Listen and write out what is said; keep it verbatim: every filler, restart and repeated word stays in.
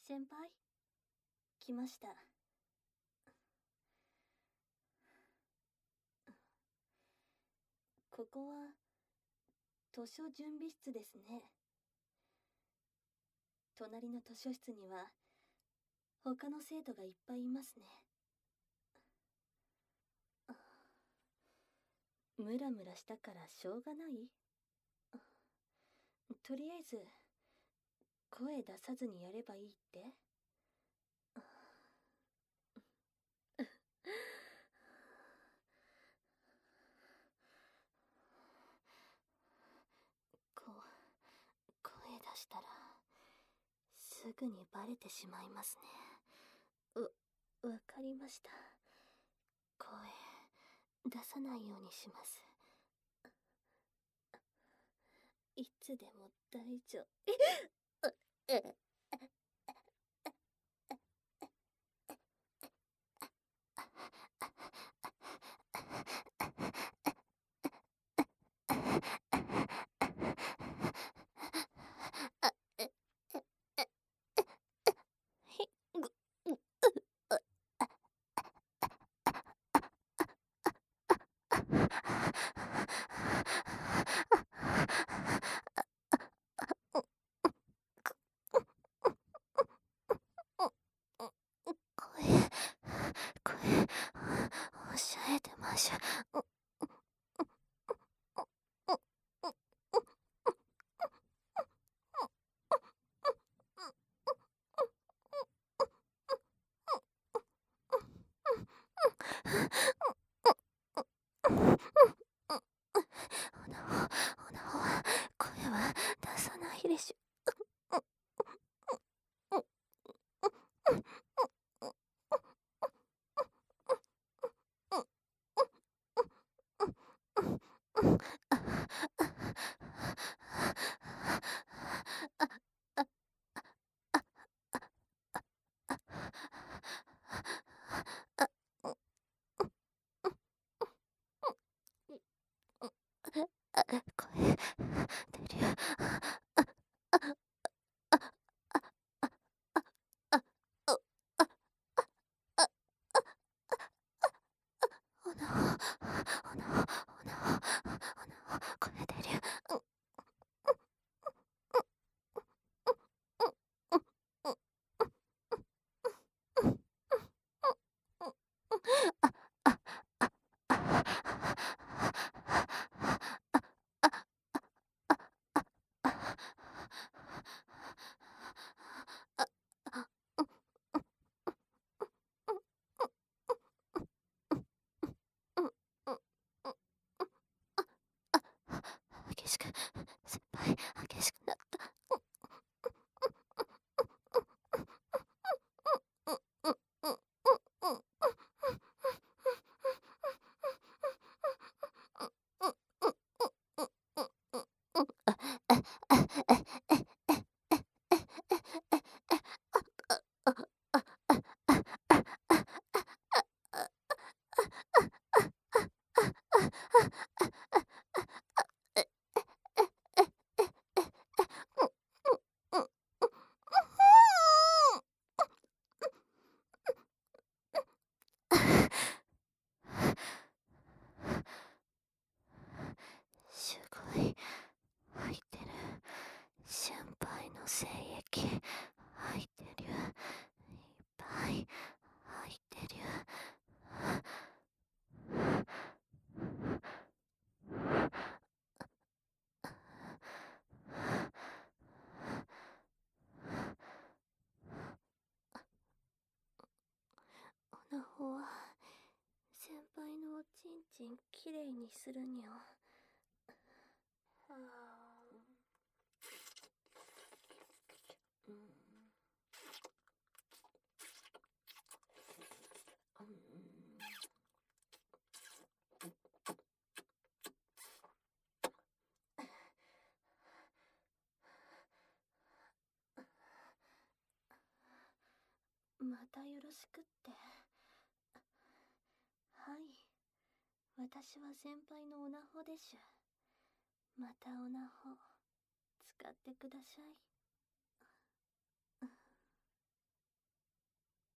先輩、来ました。ここは図書準備室ですね。隣の図書室には他の生徒がいっぱいいますね。ムラムラしたからしょうがない？とりあえず声出さずにやればいいって？こう声出したらすぐにバレてしまいますね。う、わかりました。声出さないようにします。いつでも大丈夫。えっおしゃれてましゅ。おなほ、おなほは声は出さないでしゅ。声出るよ。おなほ、おなほ、おなほ、おなほ、声出るよ。激しく、先輩、激しくなった。すごい入ってる。先輩の精液入ってる。いっぱい入ってる。おなほは先輩のおちんちんきれいにするにゃ。はあ、うん、うんまたよろしくって。はい、私は先輩のおなほでしゅ。またおなほ使ってください。